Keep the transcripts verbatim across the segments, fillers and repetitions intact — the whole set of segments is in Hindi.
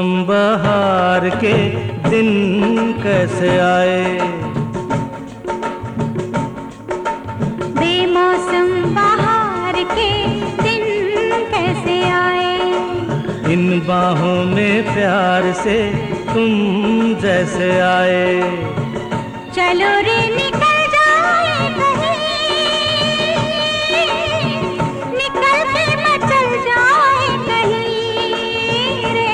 बेमौसम बहार के दिन कैसे आए, बेमौसम बहार के दिन कैसे आए। इन बाहों में प्यार से तुम जैसे आए। चलो रे निकल जाए कहीं, निकल के मचल जाए कहीं रे।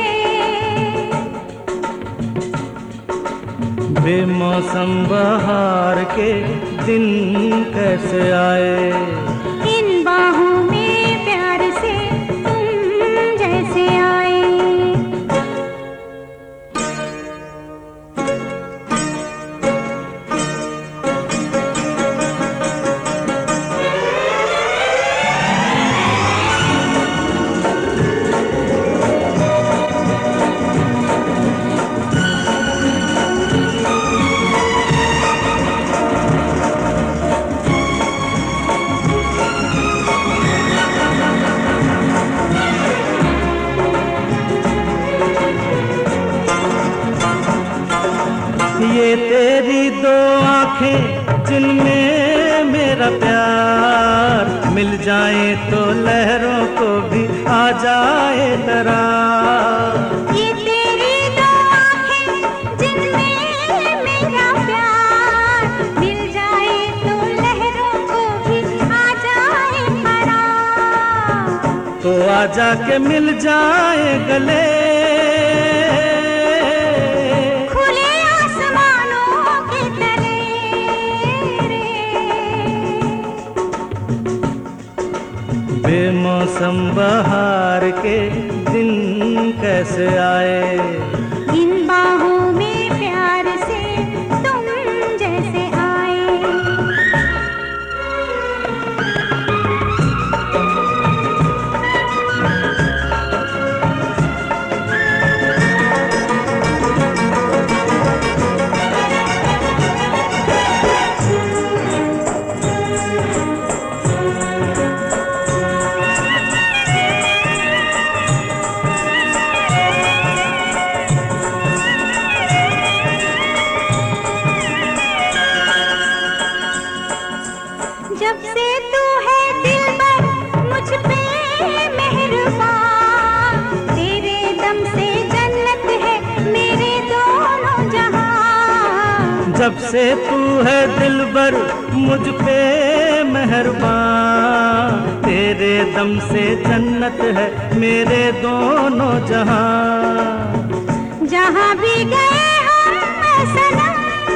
बेमौसम बहार के दिन कैसे आए। इन बाहों में प्यार से तुम जैसे आए। ये तेरी दो आंखें जिनमें मेरा प्यार मिल जाए तो लहरों को भी आ जाए दरार। ये तेरी दो आंखें जिनमें मेरा प्यार मिल जाए तो लहरों को भी आ जाए करार। तो आजा के मिल जाए गले, बेमौसम बहार के दिन कैसे आए। इन बाहों में प्यार से तुम जैसे आए। जब से तू है दिलबर मुझ पे मेहरबान, तेरे दम से जन्नत है मेरे दोनों जहां। जब से तू है दिलबर मुझ पे मेहरबान, तेरे दम से जन्नत है मेरे दोनों जहां। जहां भी गए हम सनम,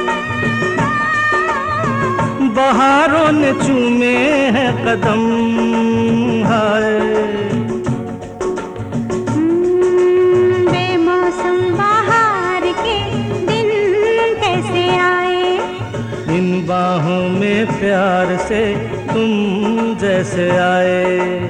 बहारों ने चूमे हैं कदम। हाय बेमौसम बहार के दिन कैसे आए। इन बाहों में प्यार से तुम जैसे आए।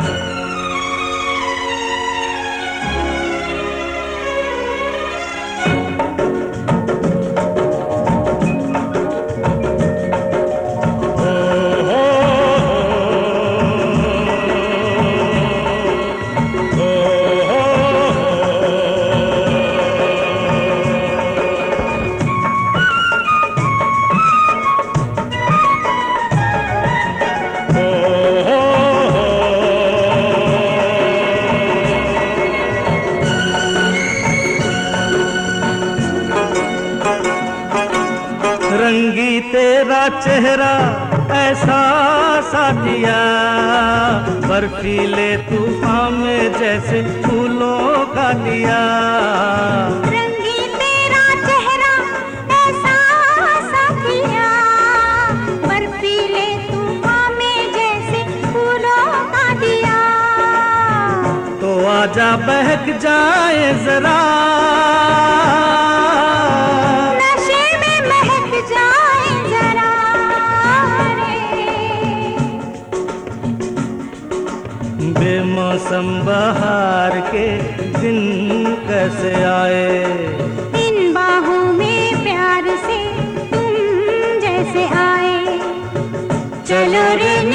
रंगी तेरा चेहरा ऐसा साथिया, बर्फीले तूफान में जैसे फूलों का लिया। रंगी तेरा चेहरा ऐसा साथिया, बर्फीले तूफान में जैसे फूलों का दिया। तो आजा बहक जाए जरा, बेमौसम बहार के दिन कैसे आए। इन बाहों में प्यार से तुम जैसे आए। चलो रे